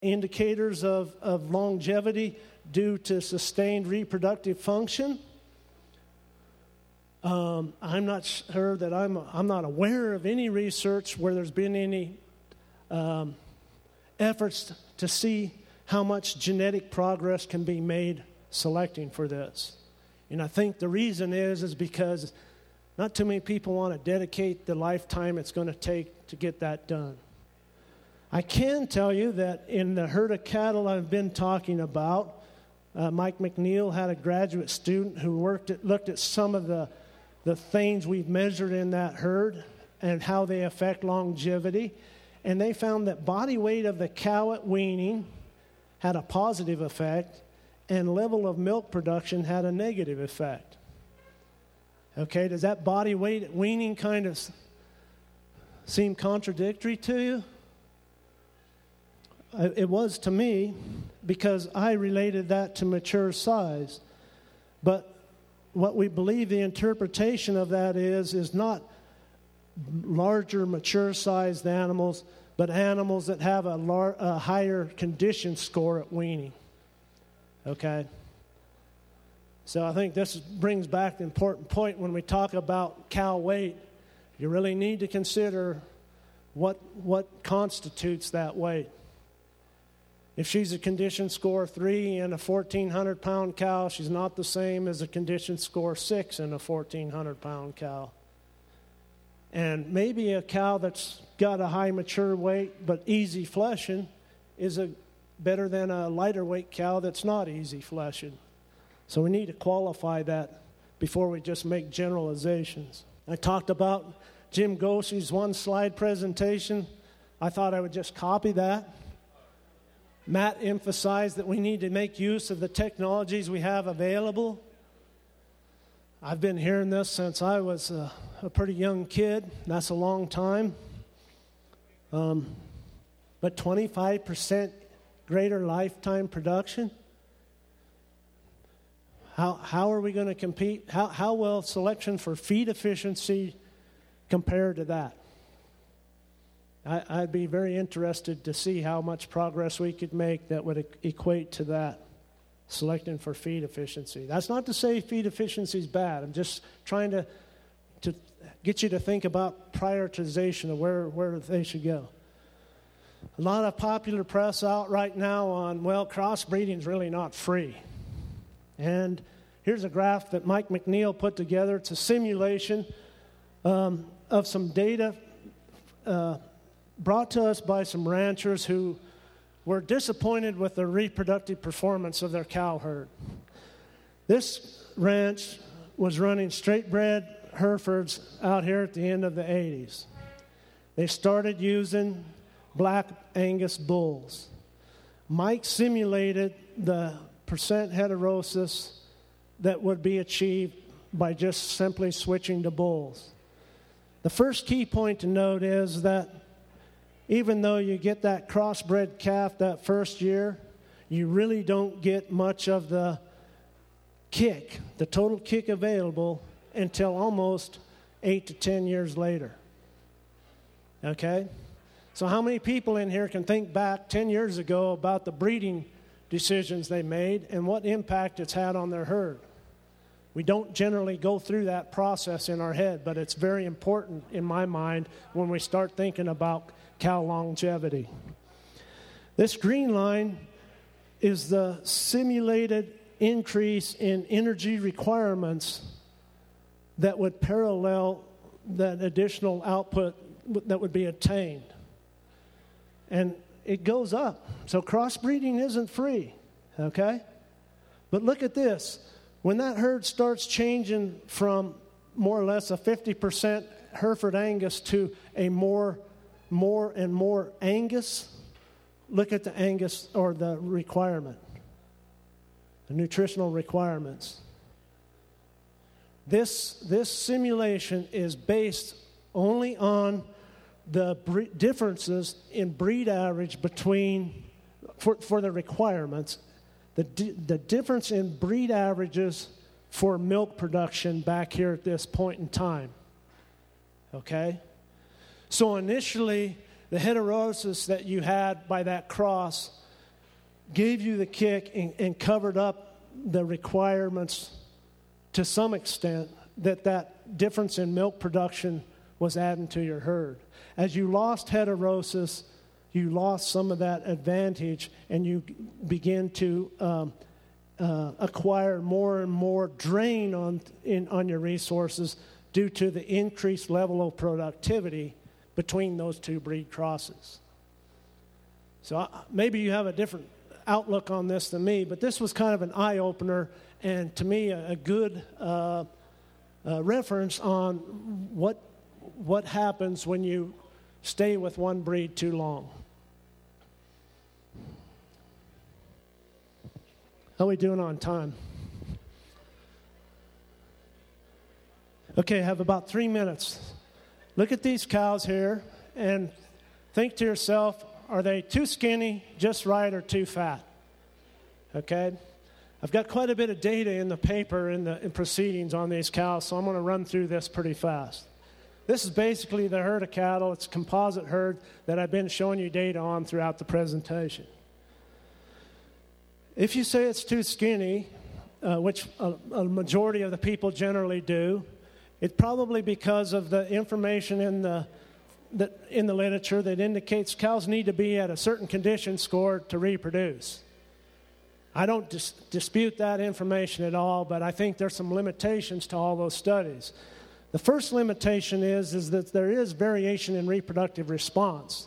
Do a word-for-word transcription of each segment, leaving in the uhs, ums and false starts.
indicators of, of longevity due to sustained reproductive function. Um, I'm not sure that I'm I'm not aware of any research where there's been any um, efforts to see how much genetic progress can be made selecting for this. And I think the reason is is because not too many people want to dedicate the lifetime it's going to take to get that done. I can tell you that in the herd of cattle I've been talking about, uh, Mike McNeil had a graduate student who worked at, looked at some of the, the things we've measured in that herd and how they affect longevity. And they found that body weight of the cow at weaning had a positive effect, and level of milk production had a negative effect. Okay, does that body weight at weaning kind of seem contradictory to you? It was to me, because I related that to mature size. But what we believe the interpretation of that is, is not larger mature sized animals, but animals that have a, lar- a higher condition score at weaning. Okay? So I think this brings back the important point when we talk about cow weight. You really need to consider what what constitutes that weight. If she's a condition score three and a fourteen hundred pound cow, she's not the same as a condition score six and a fourteen hundred pound cow. And maybe a cow that's got a high mature weight but easy fleshing is a better than a lighter weight cow that's not easy fleshing. So we need to qualify that before we just make generalizations. I talked about Jim Goshi's one slide presentation. I thought I would just copy that. Matt emphasized that we need to make use of the technologies we have available. I've been hearing this since I was a, a pretty young kid. That's a long time. Um, but twenty-five percent greater lifetime production? How how are we going to compete? How, how will selection for feed efficiency compare to that? I, I'd be very interested to see how much progress we could make that would e- equate to that, selecting for feed efficiency. That's not to say feed efficiency is bad. I'm just trying to, to get you to think about prioritization of where, where they should go. A lot of popular press out right now on, well, crossbreeding is really not free. And here's a graph that Mike McNeil put together. It's a simulation um, of some data uh, brought to us by some ranchers who were disappointed with the reproductive performance of their cow herd. This ranch was running straight-bred Herefords out here at the end of the eighties. They started using black Angus bulls. Mike simulated the percent heterosis that would be achieved by just simply switching to bulls. The first key point to note is that even though you get that crossbred calf that first year, you really don't get much of the kick, the total kick available, until almost eight to ten years later. Okay? So how many people in here can think back ten years ago about the breeding decisions they made and what impact it's had on their herd? We don't generally go through that process in our head, but it's very important in my mind when we start thinking about cow longevity. This green line is the simulated increase in energy requirements that would parallel that additional output that would be attained. And it goes up. So crossbreeding isn't free, okay? But look at this. When that herd starts changing from more or less a fifty percent Hereford Angus to a more, more and more Angus, look at the Angus or the requirement, the nutritional requirements. This, this simulation is based only on the bre- differences in breed average between, for, for the requirements, the, di- the difference in breed averages for milk production back here at this point in time. Okay? So initially, the heterosis that you had by that cross gave you the kick and, and covered up the requirements to some extent that that difference in milk production was adding to your herd. As you lost heterosis, you lost some of that advantage, and you begin to um, uh, acquire more and more drain on in, on your resources due to the increased level of productivity between those two breed crosses. So uh, maybe you have a different outlook on this than me, but this was kind of an eye-opener, and to me a, a good uh, uh, reference on what what happens when you stay with one breed too long. How are we doing on time? Okay, I have about three minutes. Look at these cows here and think to yourself, are they too skinny, just right, or too fat? Okay? I've got quite a bit of data in the paper in the in proceedings on these cows, so I'm going to run through this pretty fast. This is basically the herd of cattle. It's a composite herd that I've been showing you data on throughout the presentation. If you say it's too skinny, uh, which a, a majority of the people generally do, it's probably because of the information in the, the in the literature that indicates cows need to be at a certain condition score to reproduce. I don't dis- dispute that information at all, but I think there's some limitations to all those studies. The first limitation is, is that there is variation in reproductive response.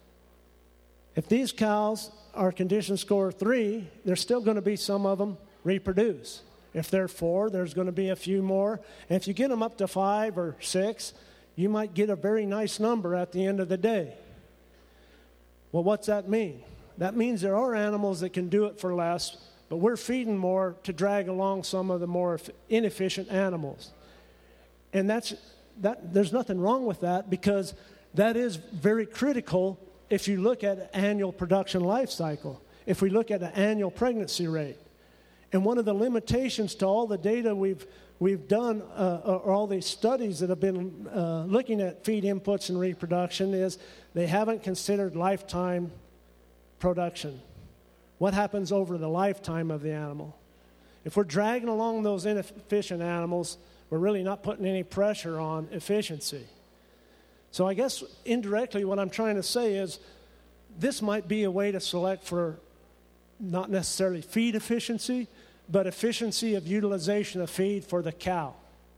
If these cows are condition score three, there's still going to be some of them reproduce. If they're four, there's going to be a few more. And if you get them up to five or six, you might get a very nice number at the end of the day. Well, what's that mean? That means there are animals that can do it for less, but we're feeding more to drag along some of the more inefficient animals. And that's that. There's nothing wrong with that, because that is very critical if you look at annual production life cycle, if we look at an annual pregnancy rate. And one of the limitations to all the data we've we've done, uh, or all these studies that have been uh, looking at feed inputs and reproduction, is they haven't considered lifetime production. What happens over the lifetime of the animal? If we're dragging along those inefficient animals, we're really not putting any pressure on efficiency. So I guess indirectly what I'm trying to say is this might be a way to select for not necessarily feed efficiency, but efficiency of utilization of feed for the cow.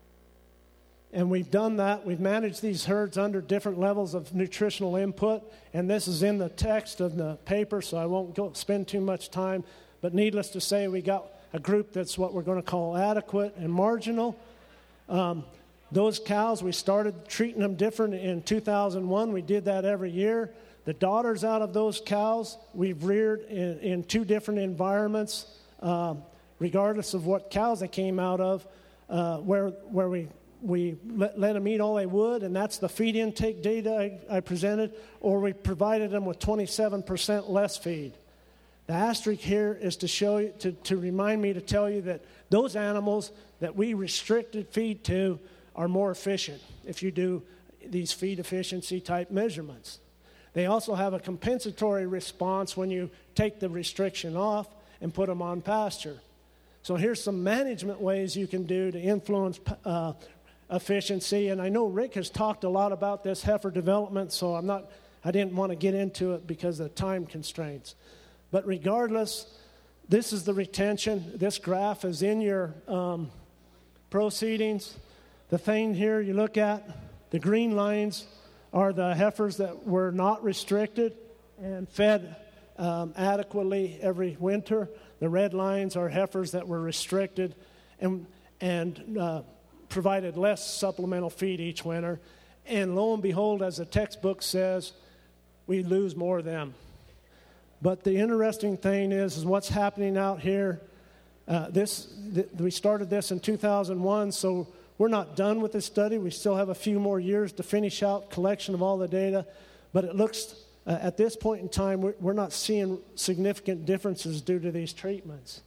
And we've done that. We've managed these herds under different levels of nutritional input, and this is in the text of the paper, so I won't go spend too much time. But needless to say, we got a group that's what we're going to call adequate and marginal. Um, those cows, we started treating them different in two thousand one. We did that every year. The daughters out of those cows, we've reared in, in two different environments, uh, regardless of what cows they came out of, uh, where where we we let, let them eat all they would, and that's the feed intake data I, I presented, or we provided them with twenty-seven percent less feed. The asterisk here is to show you, to, to remind me to tell you that those animals that we restricted feed to are more efficient if you do these feed efficiency type measurements. They also have a compensatory response when you take the restriction off and put them on pasture. So here's some management ways you can do to influence uh, efficiency. And I know Rick has talked a lot about this heifer development, so I'm not, I didn't want to get into it because of time constraints. But regardless, this is the retention. This graph is in your um, proceedings. The thing here you look at, the green lines are the heifers that were not restricted and fed um, adequately every winter. The red lines are heifers that were restricted and, and uh, provided less supplemental feed each winter. And lo and behold, as the textbook says, we lose more of them. But the interesting thing is, is what's happening out here. Uh, this th- we started this in two thousand one, so we're not done with this study. We still have a few more years to finish out collection of all the data. But it looks, uh, at this point in time, we're, we're not seeing significant differences due to these treatments.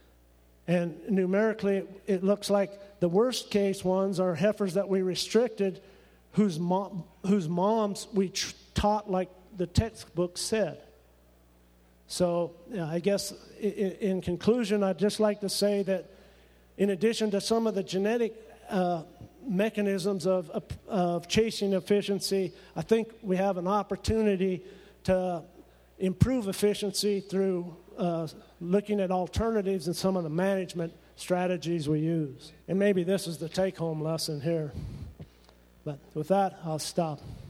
And numerically, it, it looks like the worst case ones are heifers that we restricted, whose, mom, whose moms we tr- taught like the textbook said. So yeah, I guess in, in conclusion, I'd just like to say that in addition to some of the genetic uh, mechanisms of, of, of chasing efficiency, I think we have an opportunity to improve efficiency through uh, looking at alternatives and some of the management strategies we use. And maybe this is the take-home lesson here. But with that, I'll stop.